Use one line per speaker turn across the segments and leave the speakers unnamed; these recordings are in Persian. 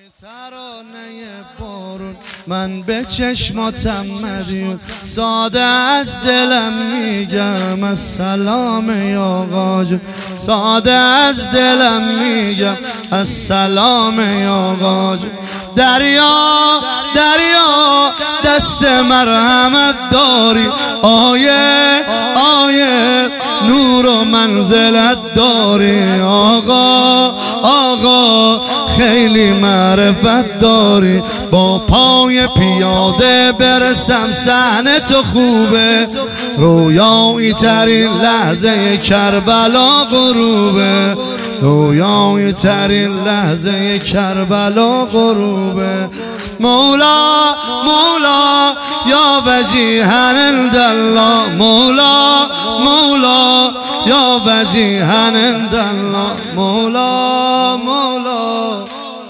ترانه بارون من به چشماتم مدیون ساده از دلم میگم السلام یا آقا جون، ساده از دلم میگم السلام یا آقا جون. دریا دریا دست مرحمت داری، آیه آیه نور و منزلت داری، آقا آقا خیلی معرفت داری. با پای پیاده برسم صحنه تو خوبه، رویایی ترین لحظه کربلا غروبه، رویایی ترین لحظه کربلا غروبه. مولا مولا یا وجیهن عند الله، مولا مولا یا وجیهن عند الله، مولا مولا.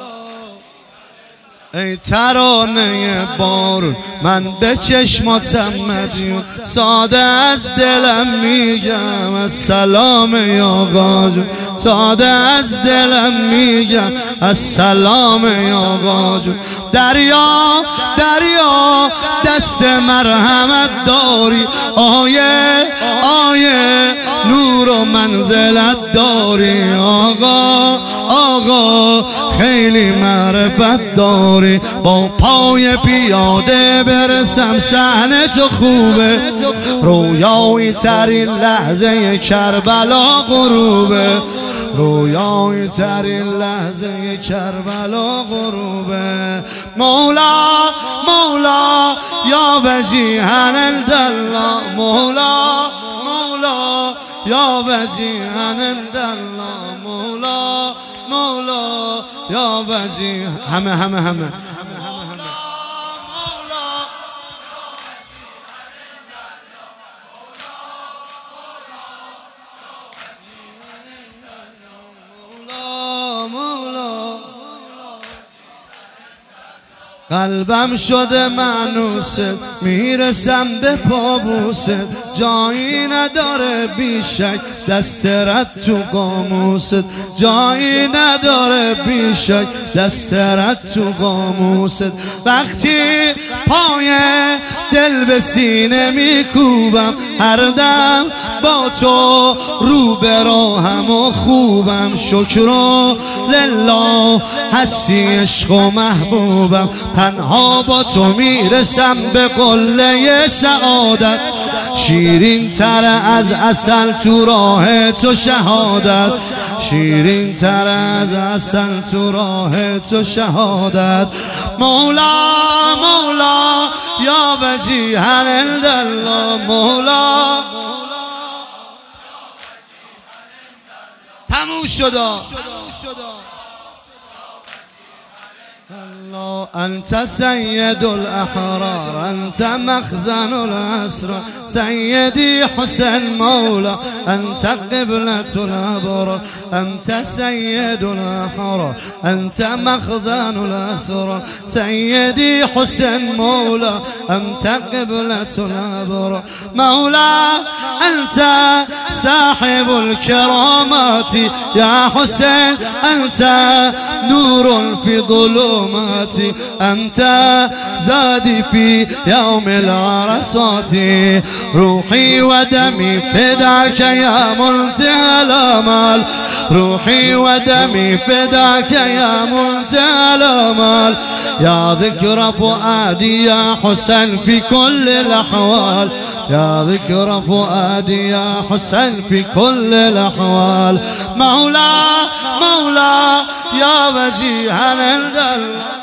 ای ترانه بارون من به چشماتم مدیون ساده از دلم میگم السلام یا آقا جون، ساده از دلم میگم السلام یا آقا جون. دریا دریا دست مرحمت داری، آیه آیه نور و منزلت داری، آقا آقا خیلی معرفت داری. با پای پیاده برسم صحنه تو خوبه، رویایی ترین لحظه کربلا غروبه، رویایی ترین لحظه کربلا غروبه. مولا مولا یا وجیهن عند الله، مولا مولا یا وجیهن عند الله، مولا مولا یا وجیه. همه قلبم شده مانوست، میرسم به پابوست، جایی نداره بیشک دست رد تو قاموست، جایی نداره بیشک دست رد تو قاموست. وقتی پای دل به سینه میکوبم، هر دم با تو رو به راهم و خوبم، شکر لله هستی عشق و محبوبم، تنها با تو میرسم به قله سعادت، شیرین تر از عسل تو راه تو شهادت، شیرین تر از عسل تو راه تو شهادت. مولا مولا یا وجیهن عند الله، مولا. تموم شد. الله أنت سيد الأحرار، أنت مخزن الأسرار، سيدي حسين مولا، أنت قبلة الأبرار، أنت سيد الأحرار، أنت مخزن الأسرار، سيدي حسين مولا، أنت قبلة الأبرار. مولا أنت صاحب الكرامات يا حسين، أنت نور في ظلماتي، أنت زادي في يوم العرصات، روحي ودمي فداك يا منتهى الآمال، روحي ودمي فداك يا منتهى الآمال. يا ذكر فؤادي يا حسين في كل الأحوال، يا ذكر فؤادي يا حسين في كل الأحوال. مولا مولا يا وجيهن عند الله.